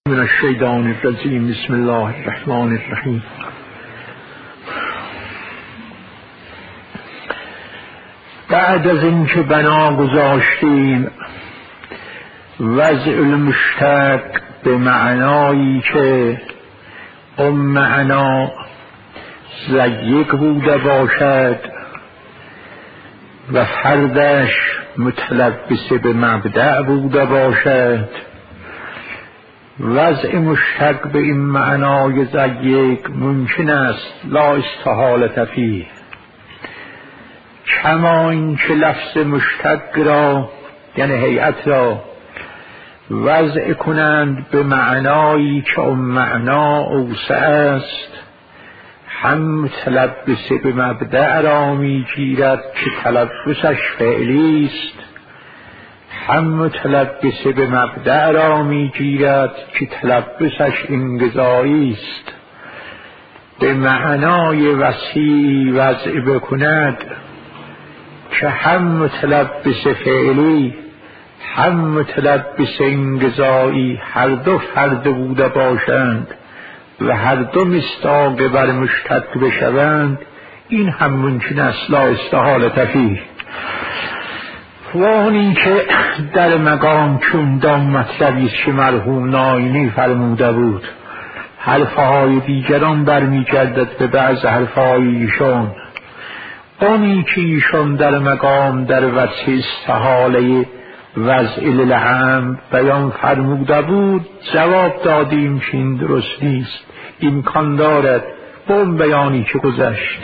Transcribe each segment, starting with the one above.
من الشیطان الرجیم. بسم الله الرحمن الرحیم. بعد از اینکه بنا گذاشتیم وضع المشتق به معنایی که اون معنا ضیق بوده باشد و فردش متلبس به مبدأ بوده باشد، وضع مشتق به این معنای ضیق ممکن است لا استحالة فیه، کما اینکه لفظ مشتق را یعنی هیئت را وضع کنند به معنایی که اون معنا اوسع است، هم متلبس به مبدأ را میگیرد که تلبسش فعلی است، هم متلبس به مبدأ را میگیرد که تلبسش انقضایی است. به معنای وسیع وضع بکند که هم متلبس فعلی هم متلبس انقضایی هر دو فرد بوده باشند و هر دو مصداق بر مشتق بشوند، این هم ممکن است لا استحالة فیه. و اون این که در مقام چون دام مطلبی که مرحوم ناینی فرموده بود، حرفهای دیگران برمیگردد به بعض حرفهای ایشان. اونی که ایشان در مقام در وجه استحاله وضع للعام بیان فرموده بود، جواب دادیم که این درست نیست، امکان دارد با اون بیانی که گذشت.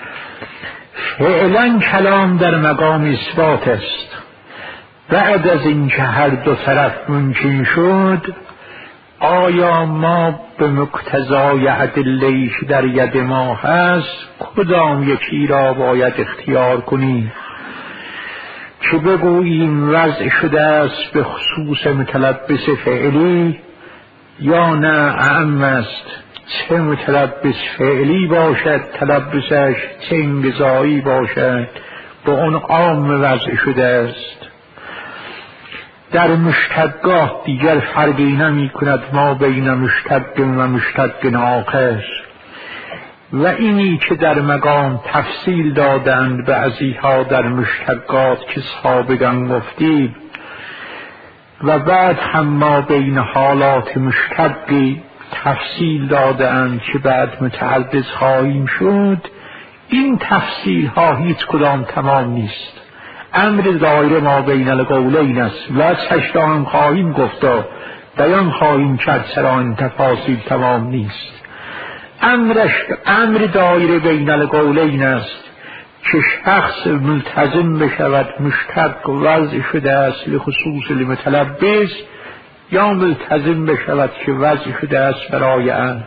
فعلا کلام در مقام اثبات است. بعد از اینکه هر دو طرف ممکن شد، آیا ما به مقتضای ادله‌ای که در ید ما هست کدام یکی را باید اختیار کنیم که بگوییم وضع شده است به خصوص متلبس فعلی، یا نه اعم است، چه متلبس فعلی باشد تلبسش چه انقضایی باشد به اون عام وضع شده است. در مشتقات دیگر فرقی نمی کند ما بین مشتق و مشتق آخر، و اینی که در مقام تفصیل دادند بعضیها در مشتقات که سابقا گفتیم، و بعد هم ما بین حالات مشتقی تفصیل دادند که بعد متعرض خواهیم شد، این تفصیل ها هیچ کدام تمام نیست. امر دایره ما بین القولین است و چشتا هم خواهیم گفت و بیان خواهیم کرد چرا این تفاصیل تمام نیست. امر دایره بین القولین است که شخص ملتزم بشود مشتق وضع شده است لخصوص المتلبس، یا ملتزم بشود که وضع شده است برای ان.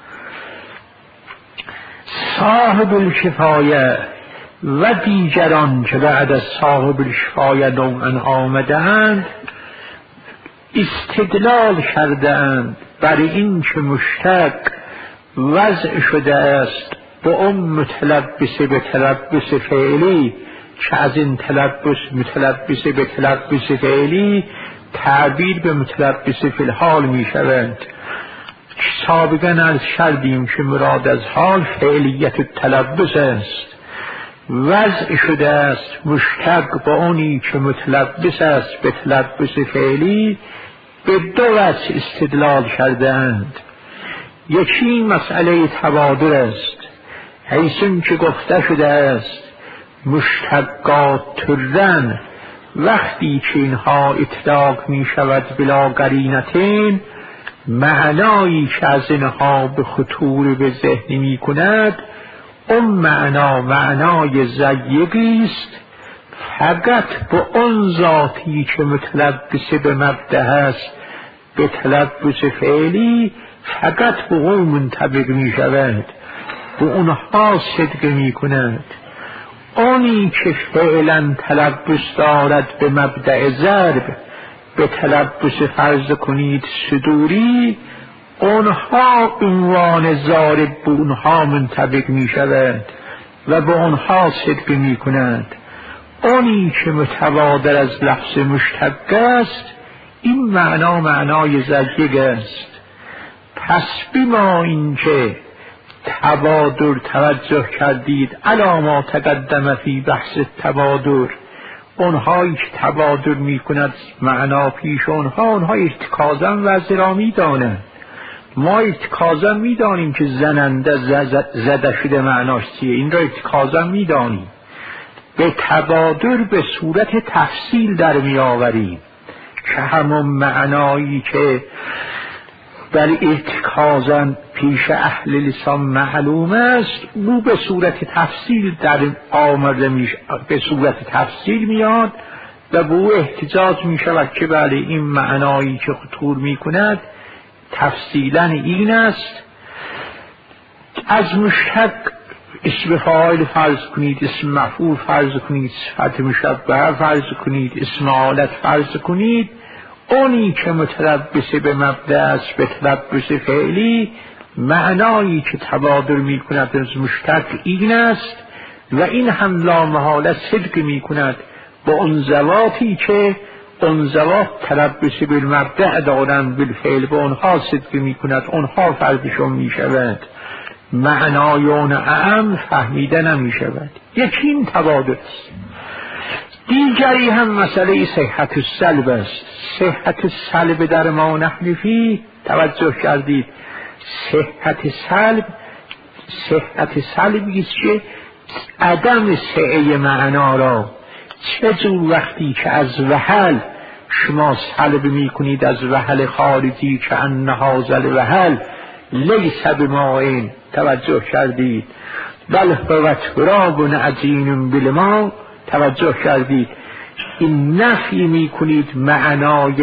صاحب الکفایه و دیگران که بعد از صاحب الکفایه نوعا آمدند استدلال کردند بر این که مشتق وضع شده است به اون متلبس به تلبس فعلی، که از این تلبس متلبس به تلبس فعلی تعبیر به متلبس فی الحال می شود. سابقا از کردیم که مراد از حال فعلیت التلبس است. وضع شده است مشتق با اونی که متلبس است به تلبس فعلی، به دو وجه استدلال کردند. یکی مسئله تبادر است، حیث که گفته شده است مشتقات ترن، وقتی که اینها اطلاق می شود بلا قرینتین، معنایی که از اینها به خطور به ذهن می کند اون معنا معنای ضیقی است، فقط به اون ذاتی که متلبس به مبدأ است به تلبس فعلی فقط به اون منطبق می شود، به اونها صدق می کند. اونی که فعلا تلبس دارد به مبدأ ضرب به تلبس فرض کنید صدوری، اونها عنوان ضارب به اونها منطبق می شود و به اونها صدق می کند. اونی که متبادر از لفظ مشتق است این معنا معنای ضیق است. حسبی ما این که تبادر توجه کردید علی ما تقدم فی بحث تبادر، اونهایی که تبادر می کند معنا پیش اونها ارتکازا وضع را می دانند. ما ارتکازا می دانیم که زننده زده شده معناش چیه، این را ارتکازا می دانیم. به تبادر به صورت تفصیل در می آوریم که همون معنایی که در ارتکازا پیش اهل لسان معلوم است، او به صورت تفصیل در آمده میشه، به صورت تفصیل میاد و به او احتجاج می شود که بله این معنایی که خطور می کند تفصیلا این است. از مشتق اسم فاعل فرض کنید، اسم مفعول فرض کنید، صفت مشبهه فرض کنید، اسم آلت فرض کنید، اونی که متلبس به مبدأ است به تلبس فعلی، معنایی که تبادر می کند از مشتق این است و این هم لا محاله صدق می کند با اون ذواتی که اون ذوات تلبس به مبدأ دارند بالفعل، با اونها صدق می کند، اونها فرضشون می شود، معنای اون اعم فهمیده نمی شود. یکی این تبادر است. دیگری هم مسئله صحت السلب است. صحت السلب در ما نحن فی، توجه کردید، صحت سلبی است که عدم سعه معنا را چجور وقتی که از وحل شما سلب می کنید، از وحل خارجی که ان هذا وحل لیس بماء، توجه کردید، بل هو تراب عجین بالماء، توجه کردید، این نفی می کنید معنای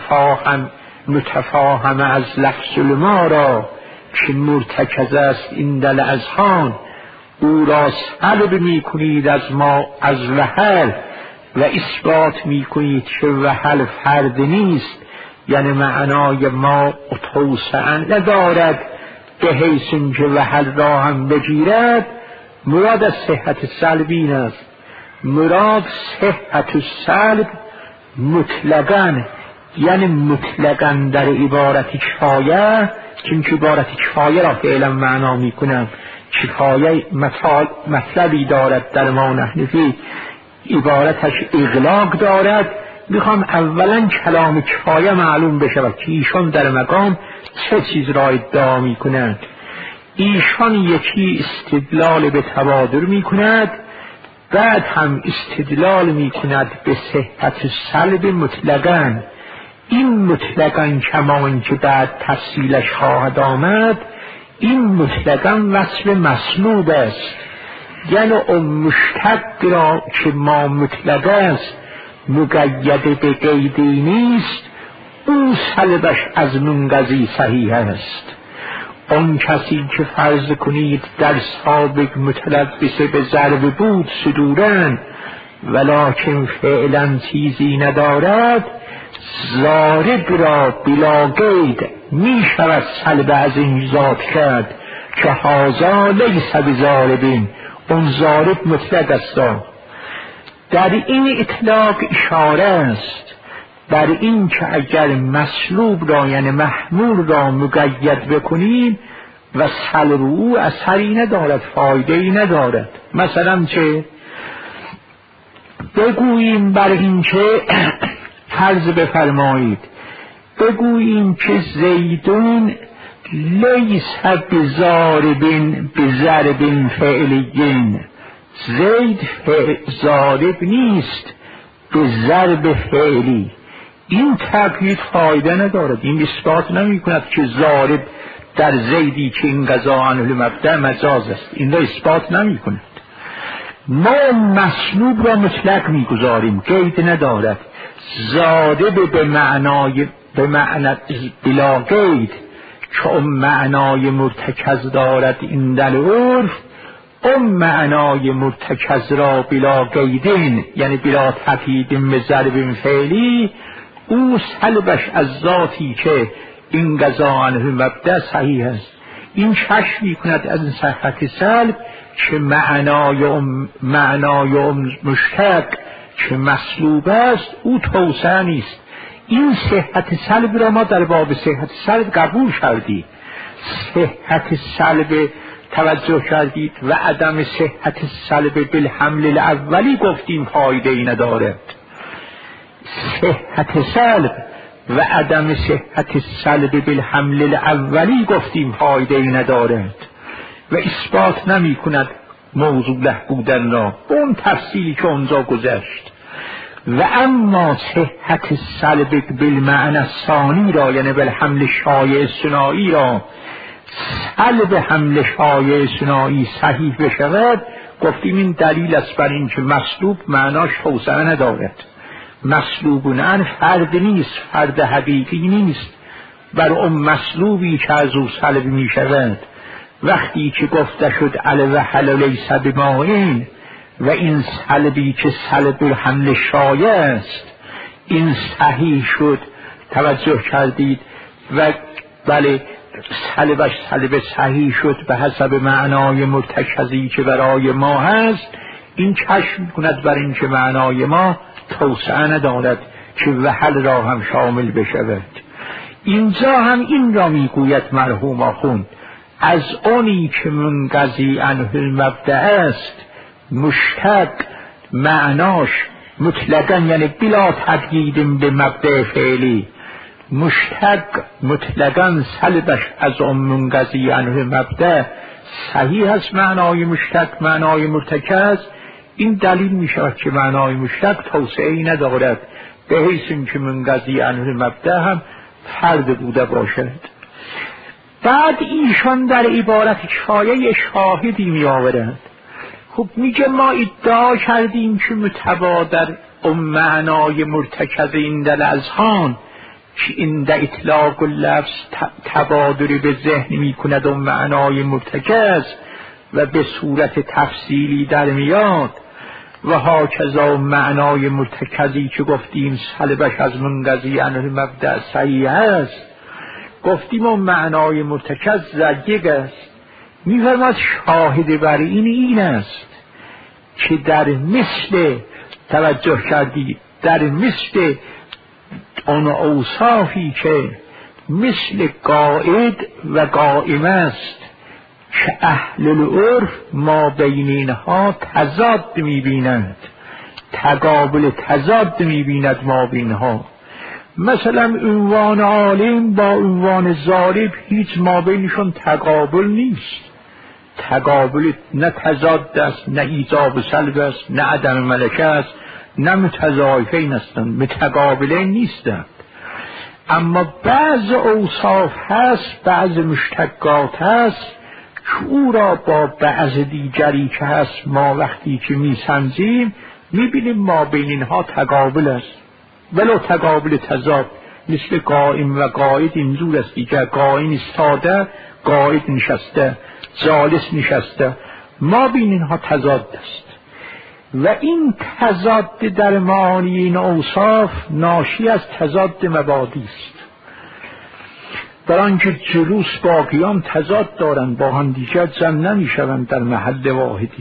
متفاهم از لفظ ما را که مرتکز است این دل اذهان، او را سلب می کنید از ما، از وحل، و اثبات می کنید که وحل فرد نیست، یعنی معنای ما توسعا ندارد به حیث که وحل را هم بگیرد. مراد از صحت سلبین است. مراد صحت السلب مطلقاً، یعنی مطلقاً در عبارت کفایه، چون که عبارت کفایه را فعلا معنا می کنم، کفایه مطلبی دارد در ما نحن فی، عبارتش اغلاق دارد. میخوام اولا کلام کفایه معلوم بشود که ایشان در مقام چه چیز را ادعا می کنند. ایشان یکی استدلال به تبادر می کند، بعد هم استدلال می کند به صحت سلب مطلقاً. این مطلقاً کمان که بعد تفصیلش خواهد آمد، این مطلقاً وصف مسلوب است، یعنی اون مشتق را که ما مطلق است مقید به قیدی نیست، اون سلبش از منقضی صحیح است. اون کسی که فرض کنید در سابق متلبس به ضرب بود صدورن ولکن فعلا چیزی ندارد، ضارب را بلا قید می شود سلب از این ذات کرد که هذا لیس بضاربین، اون ضارب مطلق است. در این اطلاق اشاره است بر این که اگر مسلوب را یعنی محمول را مقید بکنیم و سلب او اثری ندارد، فایده ای ندارد. مثلا چه بگوییم بر این که فرض بفرمایید بگوییم که زیدون لیس بضاربین بضرب فعلیین، زید ضارب نیست به ضرب فعلی، این تقیید فایده ندارد، این اثبات نمی کند که ضارب در زیدی که این قضا عنه مبدأ مجاز است، این را اثبات نمی کند. ما مسلوب را مطلق می گذاریم، قید ندارد. ضارب به معنای بلا قید که اون معنای مرتکز دارد این در عرف، اون معنای مرتکز را بلا قیدین یعنی بلا تقیید به ضرب فعلی، او سلبش از ذاتی که این قضا عنه مبدأ صحیح است. این کشف می‌کند از این صحت سلب که معنای اون مشتق که مسلوب است او توسعه نیست. این صحت سلب را ما در باب صحت سلب قبول کردیم، صحت سلب توجه کردید و عدم صحت سلب بالحمل الاولی گفتیم فایده ای ندارد. صحت سلب و عدم صحت سلب بالحمل الاولی گفتیم فایده ای ندارد و اثبات نمی کند موضوع له بودن را به اون تفصیلی که اونجا گذشت. و اما صحت سلب بالمعنی ثانی را، یعنی بالحمل شایع ثنایی را، سلب حمل شایع ثنایی صحیح بشود، گفتیم این دلیل است بر این که مسلوب معناش توسعه ندارد. مسلوبون فرد نیست، فرد حقیقی نیست، بر اون مسلوبی که از او سلب می شود. وقتی که گفته شد الوحل لیس بمائن و این سلبی که سلب حمل شایع است این صحیح شد، توجه کردید، و بله سلبش سلب صحیح شد به حسب معنای مرتکزی که برای ما هست، این کشف کند بر این که معنای ما توسعه ندارد که وحل را هم شامل بشود. اینجا هم این را میگوید مرحوم آخوند، از اونی که منقضی عنه المبدأ است مشتق معناش مطلقاً، یعنی بلا تقیید به مبدأ فعلی، مشتق مطلقاً سلبش از اون منقضی عنه مبدأ صحیح است. معنای مشتق معنای مرتکز، این دلیل می شود که معنای مشتق توسعه‌ای ندارد به حیث این که منقضی عنه مبدأ هم فرد بوده باشد. بعد ایشان در عبارت کفایه شاهدی می آورند. خب میگه ما ادعا کردیم که متبادر اون معنای مرتکز این در اذهان که این در اطلاق اللفظ تبادری به ذهن می کند اون معنای مرتکز و به صورت تفصیلی در میاد و هاکذا معنای مرتکزی که گفتیم سلبش از منقضی عنه المبدأ صحیح است، گفتیم اون معنای مرتکز زجیگ است. میفرماد شاهد بر این است که در مثل، توجه کردید، در مثل اون اوصافی که مثل قائد و قائم است که اهل العرف ما بین اینها تضاد میبینند، تقابل تضاد میبیند ما بینها. مثلا عنوان عالم با عنوان ضارب هیچ ما بینشون تقابل نیست، تقابل نه تضاد است، نه ایجاب و سلب است، نه عدم ملکه است، نه متضاعفین هستند، متقابلین نیستند. اما بعض اوصاف هست، بعض مشتقات هست که او را با بعض دیگری که هست ما وقتی که میسنجیم میبینیم ما بین اینها تقابل است، ولو تقابل تضاد، مثل قائم و قائد اینجور است دیگر، قائم ایستاده، قائد نشسته، جالس نشسته، ما بین اینها تضاد است. و این تضاد در معانی این اوصاف ناشی از تضاد مبادی است. در آنکه جلوس با قیام تضاد دارند، با هم دیگر جمع نمیشوند در محل واحدی.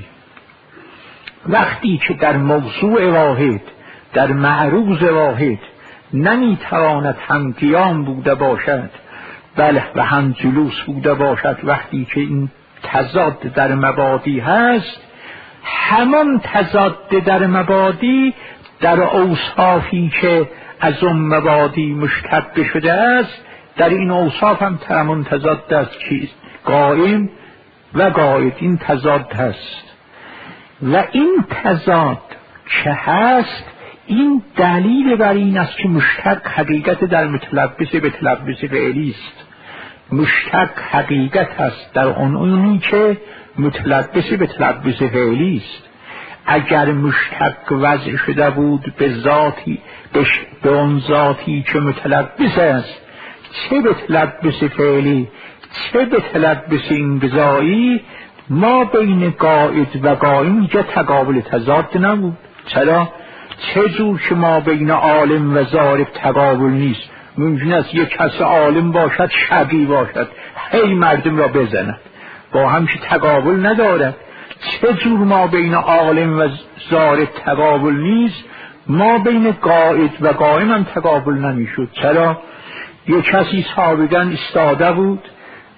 وقتی که در موضوع واحد، در معروض واحد نمیتواند هم قیام بوده باشد بله و هم جلوس بوده باشد، وقتی که این تضاد در مبادی هست، همان تضاد در مبادی در اوصافی که از اون مبادی مشتق شده است، در این اوصاف هم همون تضاد است که قائم و قائد، این تضاد هست. و این تضاد که هست این دلیل بر این است که مشتق حقیقت در متلبس به تلبس فعلی است. مشتق حقیقت هست در اونی که متلبس به تلبس فعلی است. اگر مشتق وضع شده بود به ذاتی، به اون ذاتی که متلبس است، چه به تلبس فعلی چه به تلبس انقضایی، ما بین قائد و قائم اینجا تقابل تضاد نبود. چرا؟ چه جور که ما بین عالم و ضارب تقابل نیست. ممکن است یک کس عالم باشد شقی باشد، هی مردم را بزند، با همش تقابل ندارد. چه جور ما بین عالم و ضارب تقابل نیست، ما بین قائد و قائم هم تقابل نمیشد. چرا؟ یک کسی سابقا استاده بود،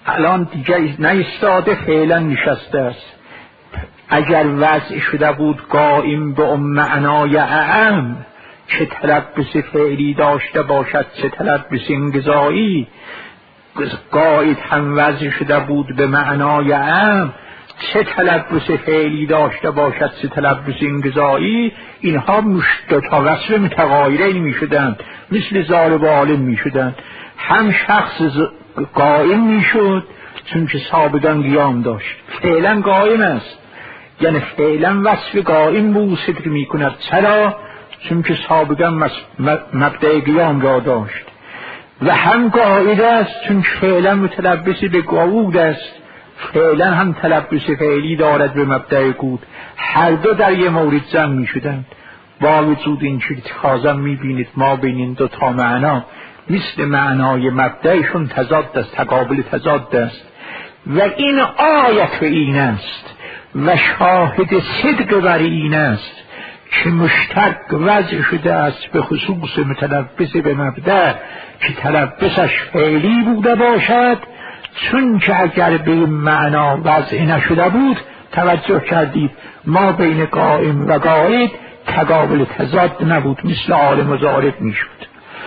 الان دیگه نایستاده، فعلا نشسته است. اگر وضع شده بود قائم به اون معنای اعم که تلبس فعلی داشته باشد چه تلبس انقضایی، قائد هم وضع شده بود به معنای اعم چه تلبس فعلی داشته باشد چه تلبس انقضایی، اینها دو تا وصف متغایرین می شدند، مثل ضارب عالم می شدند. هم شخص قائم می شد چون که سابقا قیام داشت، فعلا قائم است، یعنی فعلا وصف قائم به او صدر می کند. چرا؟ چون که سابقا مبدأ قیام را داشت. و هم قائد است چون فعلا متلبس به قعود است، فعلا هم تلبس فعلی دارد به مبدأ قعود. هر دو در یه مورد زن می شدند. با وجود این که اتخاذا می بینید ما بین این دو تا معنا مثل معنای مبدأشون تضاد است، تقابل تضاد است. و این آیت این است و شاهد صدق بر این است که مشترک وضع شده است به خصوص متلبس به مبدأ که تلبسش فعلی بوده باشد، چون که اگر به این معنا وضع نشده بود، توجه کردید ما بین قائم و قائد تقابل تضاد نبود، مثل عالم و ضارب می شد.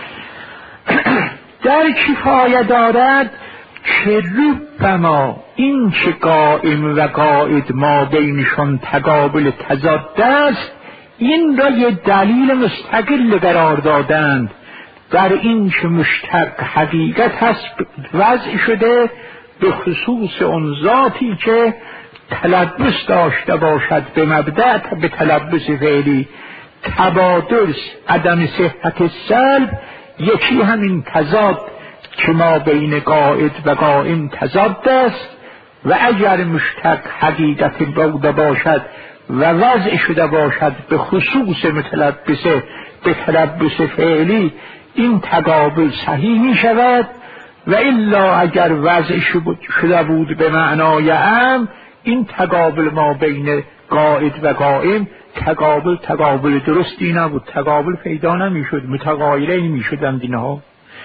در کفایه دارد که ربما این که قائم و قائد ما بینشان تقابل تضاد است، این را یه دلیل مستقل قرار دادند در این که مشتق حقیقت هست وضع شده به خصوص اون ذاتی که تلبس داشته باشد به مبدأ به تلبس فعلی. تبادل عدم صحت سلب یکی همین تضاد که ما بین قائد و قائم تضاد است، و اگر مشتق حقیقت بوده باشد و وضع شده باشد به خصوص متلبس به تلبس فعلی، این تقابل صحیح می شود. و الا اگر وضع شده بود به معنای عام، این تقابل ما بین قائد و قائم تقابل درستی نبود، تقابل پیدا نمی شد، متغایرین می شدند اینها.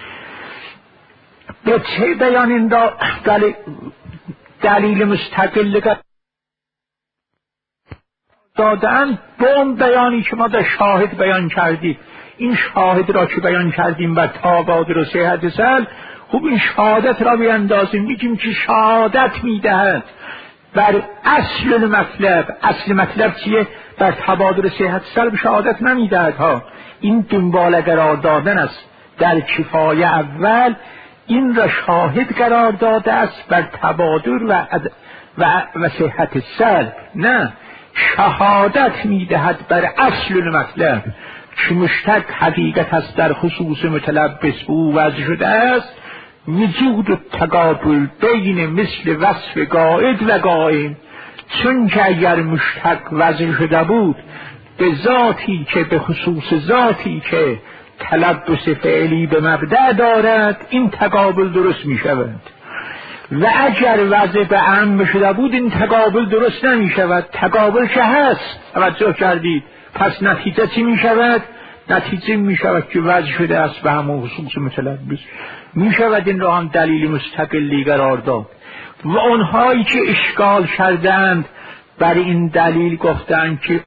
به چه بیان این دلیل مستقل دادن؟ به اون بیانی که ما در شاهد بیان کردیم. این شاهد را که بیان کردیم بر تبادل و صحت سلب، خوب این شهادت را بیاندازیم، میگیم که شهادت میدهد بر اصل مطلب. اصل مطلب چیه؟ بر تبادل صحت سلب شهادت نمیدهد ها. این دنبال قرار دادن است. در کفایه اول این را شاهد قرار داده است بر تبادل و صحت سلب. نه، شهادت میدهد بر اصل مطلب که مشتق حقیقت است در خصوص متلبس او وضع شده است، وجود و تقابل بین مثل وصف قائد و قائم. چون که اگر مشتق وضع شده بود به ذاتی که به خصوص ذاتی که تلبس فعلی به مبدأ دارد، این تقابل درست می شود. و اگر وضع به عام شده بود این تقابل درست نمی شود. تقابل که هست، توجه کردید، پس نتیجه چی می شود؟ نتیجه می شود که وضع شده است به همون خصوص متلبس. می شود این را هم دلیل مستقلی قرار داد. و اونهایی که اشکال کردند بر این دلیل گفتند که